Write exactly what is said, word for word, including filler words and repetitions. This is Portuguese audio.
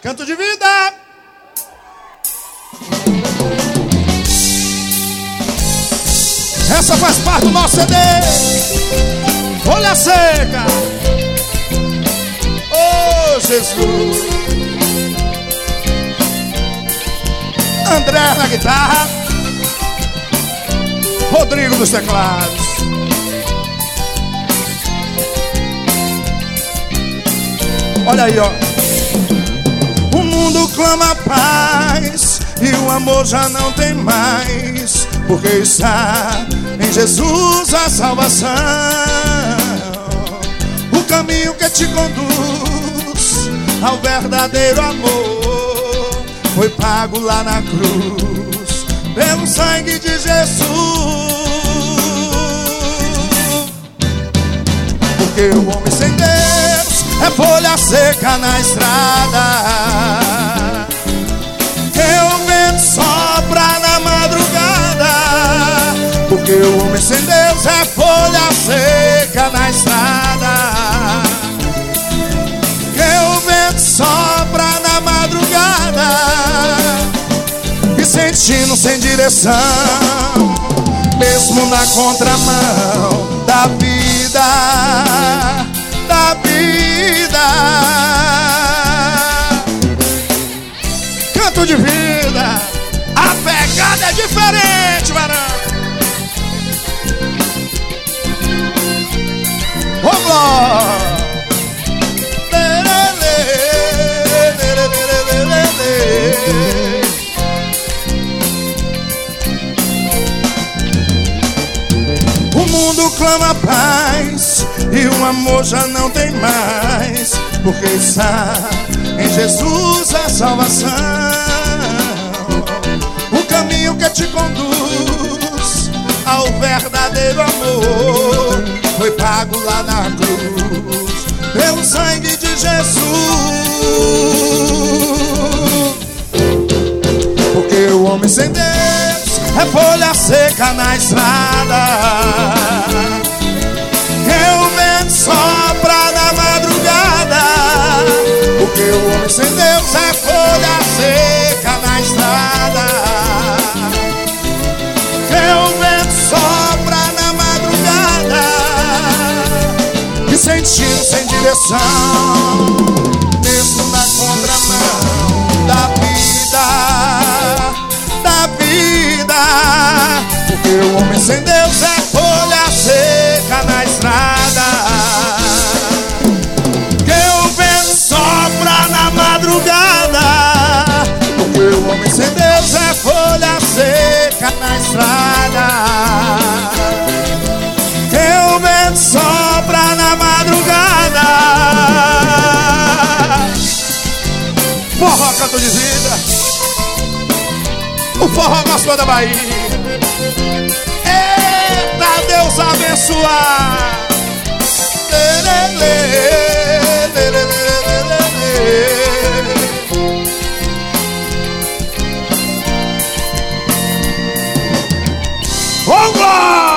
Canto de vida. Essa faz parte do nosso C D. Folha Seca. Oh, Jesus. André na guitarra, Rodrigo nos teclados. Olha aí, ó. O mundo clama paz e o amor já não tem mais, porque está em Jesus a salvação. O caminho que te conduz ao verdadeiro amor foi pago lá na cruz pelo sangue de Jesus. Porque o homem sem Deus é folha seca na estrada, que o vento sopra na madrugada. Porque o homem sem Deus é folha seca na estrada, que o vento sopra na madrugada. E sentindo sem direção, mesmo na contramão da vida, da vida. Canto de vida, a pegada é diferente, varão. Vamos lá. O mundo clama paz e o amor já não tem mais, porque está em Jesus a salvação. O caminho que te conduz ao verdadeiro amor foi pago lá na cruz pelo sangue de Jesus. Porque o homem sem Deus é folha seca na estrada, que o vento sopra na madrugada. Porque o homem sem Deus é folha seca na estrada, que o vento sopra na madrugada. E sentindo sem direção, mesmo na contramão da vida, da vida. Porque o homem sem Deus é folha seca na estrada, que o vento sopra na madrugada. Porque o homem sem Deus é folha seca na estrada, que o vento sopra na madrugada. Forró, canto de vida, o forró gospel da Bahia. Eita, Deus abençoar. Vamos lá!